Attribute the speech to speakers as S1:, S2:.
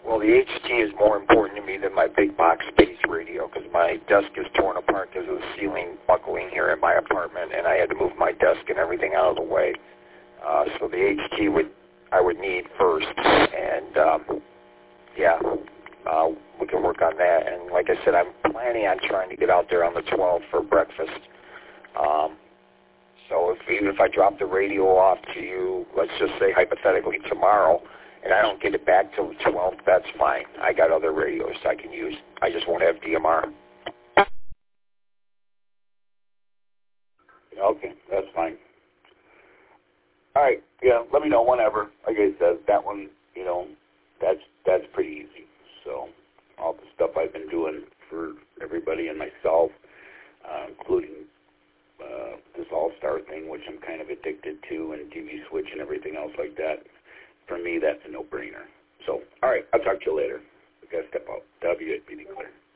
S1: Well, the HT is more important to me than my big box space radio because my desk is torn apart because of the ceiling buckling here in my apartment, and I had to move my desk and everything out of the way. So the HT I would need first, and we can work on that. And like I said, I'm planning on trying to get out there on the 12th for breakfast. So even if I drop the radio off to you, let's just say hypothetically tomorrow, and I don't get it back till the 12th, that's fine. I got other radios I can use. I just won't have DMR.
S2: Okay, that's fine. All right, yeah, let me know whenever. Like I said, that one, that's pretty easy. So all the stuff I've been doing for everybody and myself, including this All-Star thing, which I'm kind of addicted to, and TV Switch and everything else like that. For me, that's a no-brainer. So, all right, I'll talk to you later. I got to step out. W, be clear.